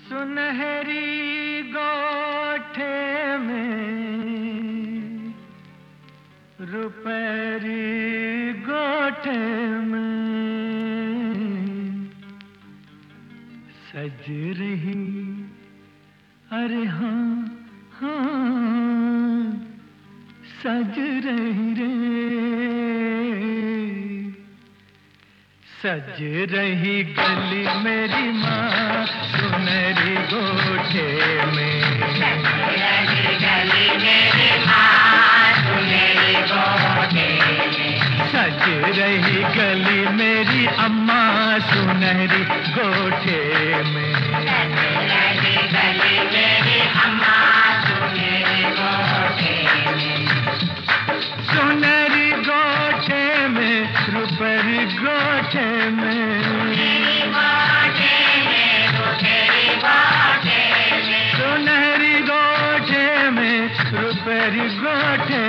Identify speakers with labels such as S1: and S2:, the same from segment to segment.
S1: सुनहरी गोठे में, रुपहरी गोठे में सज रही, अरे हाँ हाँ सज रही रे, सज रही गली मेरी माँ सुनहरी गोठे में,
S2: सज रही गली मेरी माँ सुनहरी गोठे में,
S1: सज रही गली मेरी अम्मा सुनहरी गोठे में,
S2: सज रही गली मेरी अम्मा सुनहरी गोठे में,
S1: सुनहरी गोठे में, रुपहरी गोठे में, सुनहरी गोठे में, रुपहरी गोठे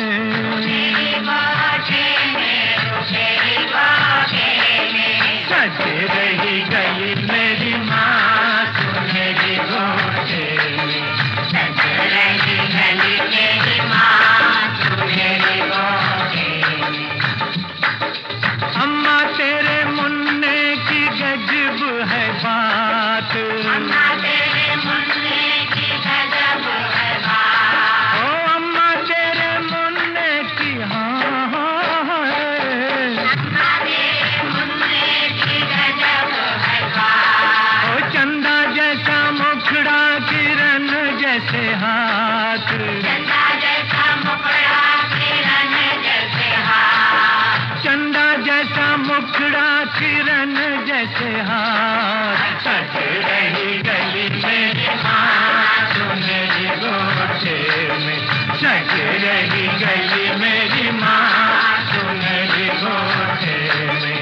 S1: में, सज रही गली मेरी माँ सुनहरी गोठे में,
S2: सज रही गली मेरी माँ सुनहरी गोठे में,
S1: अम्मा तेरे मुन्ने की गजब है बात,
S2: अम्मा तेरे मुन्ने की गजब है बात,
S1: ओ अम्मा तेरे मुन्ने की हाँ हाँ है,
S2: अम्मा तेरे मुन्ने की गजब है बात,
S1: ओ चंदा जैसा मुखड़ा किरण जैसे हाथ,
S2: चंदा जैसा मुखड़ा किरण जैसे हाथ,
S1: चंदा जैसा मुखड़ा किरण जैसे हाथ, सज रही गली मेरी माँ सुनहरी गोठे में, सज रही गली मेरी माँ सुनहरी गोठे में।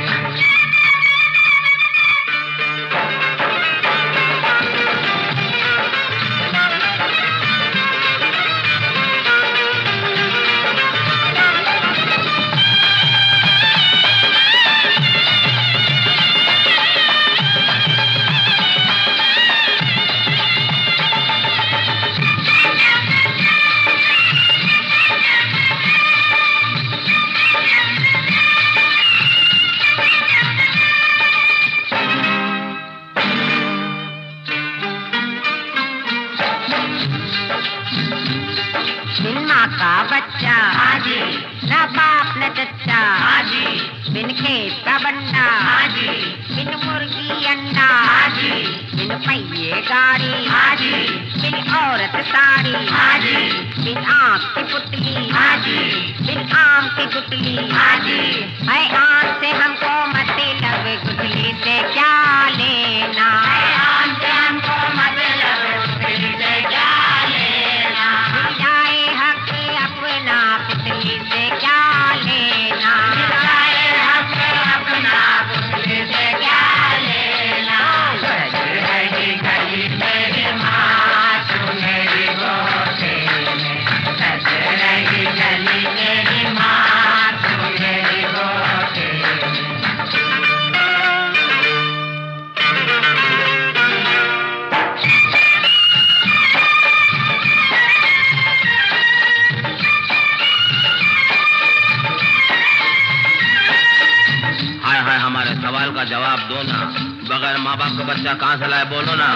S2: बिन माँ का बच्चा हाजी, न बाप न चच्चा हाजी, बिन खेत का बंडा हाजी, बिन मुर्गी अंडा हाजी, बिन पहिए गाड़ी हाजी, बिन औरत साड़ी हाजी, बिन आँख की पुतली हाजी, बिन आम की गुटली हाजी, है आम से हमको मतलब गुटली से क्या लेना, है आम से हमको मतलब गुटली से क्या लेना, जाए हक अपना पुतली से क्या लेना, जाए हक अपना पुतली से क्या लेना,
S1: सज रही गली मेरी माँ सुनहरी गोठे में,
S2: सज रही गली मेरी माँ
S1: सुनहरी गोठे में।
S3: हाय हाय हमारे सवाल का जवाब दो ना, बगैर माँ बाप का बच्चा कहाँ से लाए, बोलो ना।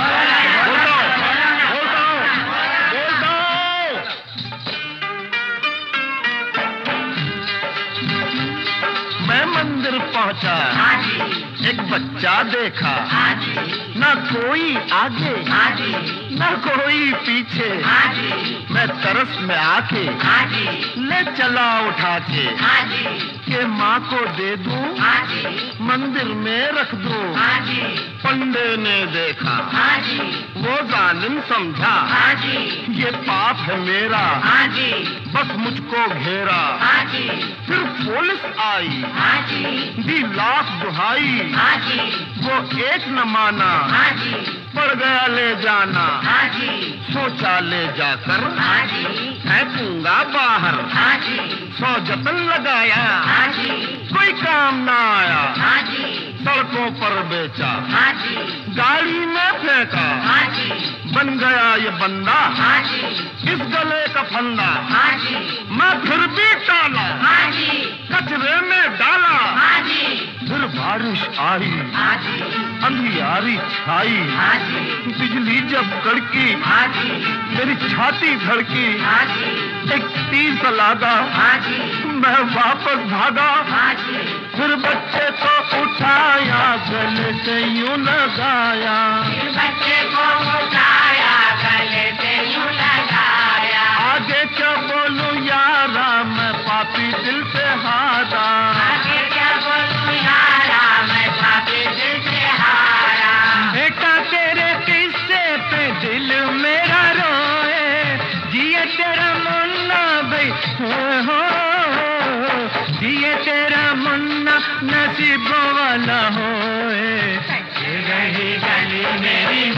S1: मैं मंदिर पहुंचा, एक बच्चा देखा, ना कोई आगे ना कोई पीछे, मैं तरस में आके ले चला उठा के माँ को दे दूं, मंदिर में रख दूं। पंडे ने देखा, वो जालिम समझा, ये पाप है मेरा, बस मुझको घेरा। फिर पुलिस आई, दी लाख दुहाई, वो एक न माना, पड़ गया ले जाना। सोचा ले जाकर फेंकूंगा बाहर, सौ जतन लगाया, कोई काम ना आया।
S4: सड़कों पर बेचा,
S2: हाँ जी,
S4: गाड़ी में फेंका,
S2: हाँ जी,
S4: बन गया ये बंदा,
S2: हाँ जी,
S4: इस गले का फंदा,
S2: हाँ जी,
S4: मैं फिर भी टाला,
S2: हाँ जी,
S4: कचरे में डाला,
S2: हाँ जी,
S4: फिर बारिश आई,
S2: हाँ जी,
S4: अंधियारी छाई,
S2: हाँ जी,
S4: बिजली जब कड़की,
S2: हाँ जी,
S4: मेरी छाती धड़की,
S2: हाँ जी,
S4: एक तीर सा लागा,
S2: हाँ जी,
S4: मैं वापस भागा,
S2: हाँ जी,
S4: फिर बच्चे को उठाया, गले से यूं लगाया,
S2: फिर बच्चे को उठाया, गले से यूं लगाया,
S4: आगे क्या बोलूं यारा, मैं पापी दिल से हारा,
S2: आगे क्या बोलूं यारा, मैं पापी दिल से हारा।
S1: बेटा तेरे किस्से पे दिल मेरा रोए, जिए तेरा मुन्ना भाई हो, जिए तेरा मुन्ना नसीब वाला होए। रही गली मेरी